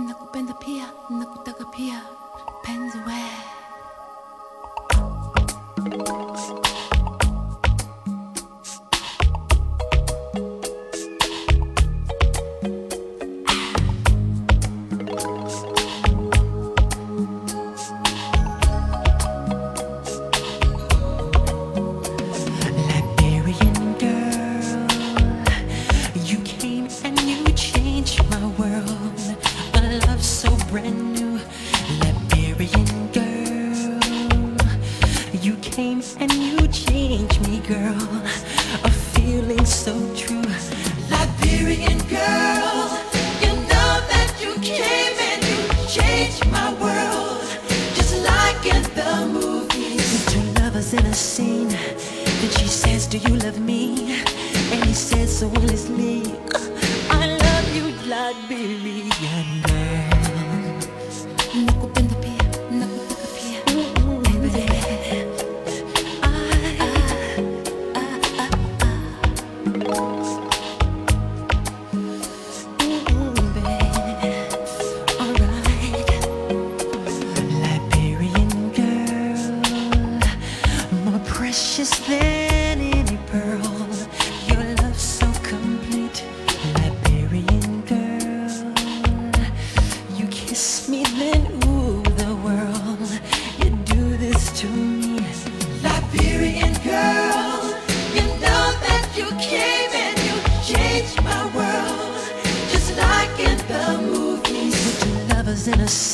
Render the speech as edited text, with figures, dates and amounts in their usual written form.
nakupenda pia, nakutaka pia, penzi we. Brand new Liberian girl, you came and you changed me, girl. A feeling so true. Liberian girl, you know that you came and you changed my world, just like in the movies. Two lovers in a scene, then she says, do you love me? And he says so honestly, I love you, Liberian girl. Nakupenda pia, nakutaka pia, penzi we. Liberian girl, more precious than any pearl. Your love so complete. Liberian girl, you kiss me then ooh the world. You do this to me. Liberian girl, you know that you came and you changed my world, just like in the movies. Two lovers in a